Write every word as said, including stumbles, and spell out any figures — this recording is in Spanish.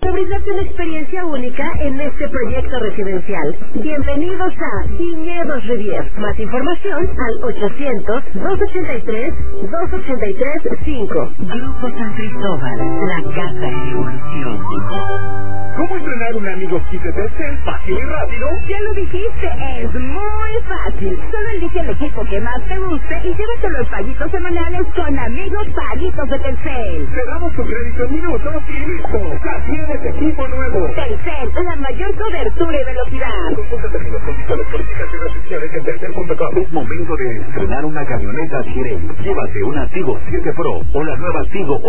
Para brindarte una experiencia única en este proyecto residencial. Bienvenidos a Viñedos Rivier. Más información al ochocientos, dos ochenta y tres, dos ochenta y tres, cinco. Grupo San Cristóbal, la casa en evolución. ¿Cómo entrenar un Amigos Kit de Telcel fácil y rápido? Ya lo dijiste, es muy fácil. Solo elige el equipo que más te guste y llévate los paguitos semanales con Amigos Paguitos de Telcel. Te damos tu crédito en minutos y listo. Ya tienes equipo nuevo. Telcel, la mayor cobertura y velocidad. Consulta términos, condiciones, políticas y restricciones en telcel punto com. Es momento de estrenar una camioneta Tirel. Llévate una Tigo siete Pro o la nueva Tigo